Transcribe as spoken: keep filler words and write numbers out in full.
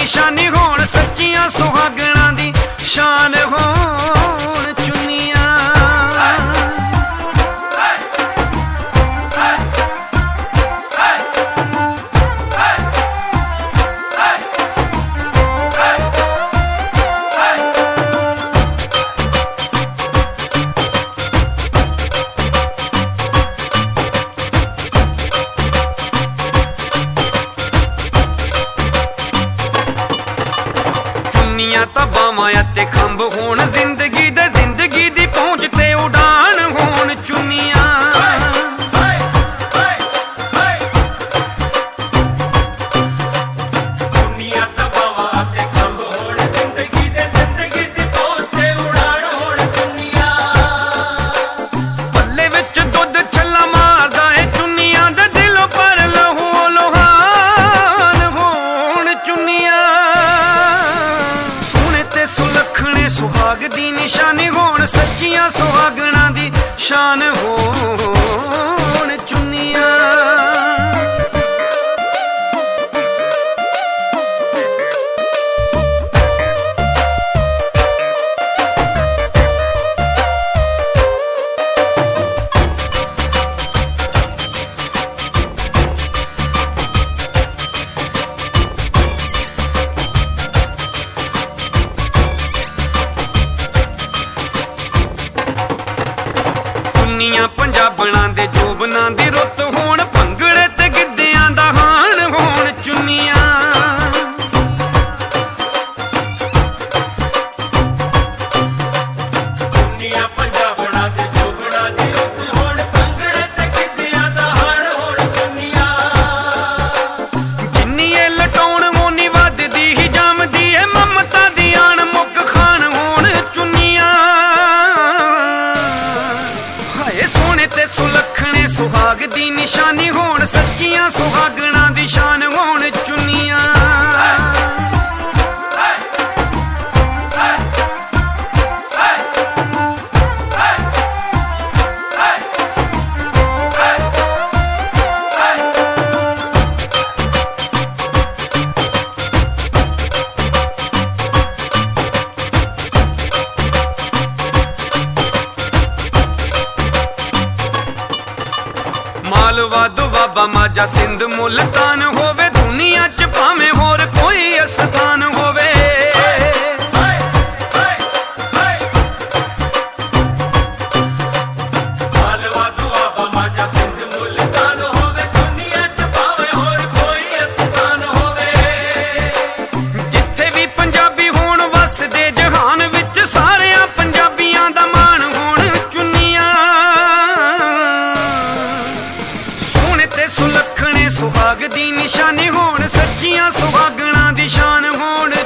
निशानी होण सच्चियां सुहागणां दी शान होण चुन्नियां। ਤਾਂ ਬਾਵਾਂ ਅਤੇ ਖੰਭ ਹੋਣ ਜ਼ਿੰਦਗੀ ਦੇ ਜ਼ਿੰਦਗੀ ਦੀ ਪਹੁੰਚ ਤੇ ਉਡਾਨ ਹੋਣ ਚੁੰਨੀਆਂ। ਚੁੰਨੀਆਂ ਤਾਂ ਬਾਵਾਂ ਅਤੇ ਖੰਭ ਹੋਣ ਜ਼ਿੰਦਗੀ ਦੇ ਜ਼ਿੰਦਗੀ ਦੀ ਪਹੁੰਚ ਤੇ ਉਡਾਨ ਹੋਣ ਚੁੰਨੀਆਂ। ਪੱਲੇ ਵਿੱਚ ਦੁੱਧ ਛੱਲਾ ਮਾਰਦਾ ਏ ਚੁੰਨੀਆਂ ਦੇ ਦਿਲੋਂ ਪਰ ਲਹੂ ਲੋਹਾਨ ਹੋਣ ਚੁੰਨੀਆਂ। ਸੁਲੱਖਣੇ ਸੁਹਾਗ ਦੀ ਨਿਸ਼ਾਨੀ ਹੋਣ ਸੱਚੀਆਂ ਸੁਹਾਗਣਾਂ ਦੀ ਸ਼ਾਨ ਹੋਣ ਚੁੰਨੀਆਂ। ਪੰਜਾਬਣਾਂ ਦੇ ਜੋਬਨਾਂ ਦੀ ਰੁੱਤ ਹੋਣ ਭੰਗੜੇ ਤੇ ਗਿੱਧਿਆਂ ਦਾ ਹਾਣ ਹੋਣ ਚੁੰਨੀਆਂ। ਚੁੰਨੀਆਂ ਪੰਜਾਬਣਾਂ ਦੇ ਜੋਬਨਾਂ ਦੀ ਰੁੱਤ ਹੋਣ ਭੰਗੜੇ ਤੇ ਗਿੱਧਿਆਂ ਦਾ ਹਾਣ ਹੋਣ ਚੁੰਨੀਆਂ। ਜਿੰਨੀ ਇਹ ਲਟਾਉਣ ਮੋਨੀ ਵੱਧਦੀ ਹੀ ਜੰਮਦੀ ਏ ਮਮਤਾ ਦੀ ਆਣ ਮੁੱਕ ਖਾਣ ਹੋਣ ਚੁੰਨੀਆਂ। ਹਾਏ ਸੋਹਣੇ ਤੇ ਸੁਲੱਖਣੇ ਸੁਹਾਗ ਦੀ ਨਿਸ਼ਾਨੀ ਹੋਣ ਸੱਚੀਆਂ ਸੁਹਾਗਣਾਂ ਦੀ ਸ਼ਾਨ ਹੋਣ ਚੁੰਨੀਆਂ। ਮਾਲਵਾ ਦੁਆਬਾ ਮਾਝਾ ਸਿੰਧ ਮੁਲਤਾਨ ਹੋਵੇ ਦੁਨੀਆ ਚ ਭਾਵੇਂ ਹੋਰ ਕੋਈ ਅਸਥਾਨ ਹੋਵੇ। ਮਾਲਵਾ ਦੁਆਬਾ ਮਾਝਾ ਸਿੰਧ ਮੁਲਤਾਨ ਹੋਵੇ ਦੁਨੀਆ ਚ ਭਾਵੇਂ ਹੋਰ ਕੋਈ ਅਸਥਾਨ ਹੋਵੇ। ਜਿੱਥੇ ਵੀ ਪੰਜਾਬੀ ਹੋਣ ਵਸਦੇ ਜਹਾਨ ਵਿੱਚ ਸਾਰਿਆਂ ਪੰਜਾਬੀਆਂ ਦਾ ਮਾਣ ਹੋਣ ਚੁੰਨੀਆਂ। ਸੁਲੱਖਣੇ ਸੁਹਾਗ ਦੀ ਨਿਸ਼ਾਨੀ ਹੋਣ ਸੱਚੀਆਂ ਸੁਹਾਗਣਾਂ ਦੀ ਸ਼ਾਨ ਹੋਣ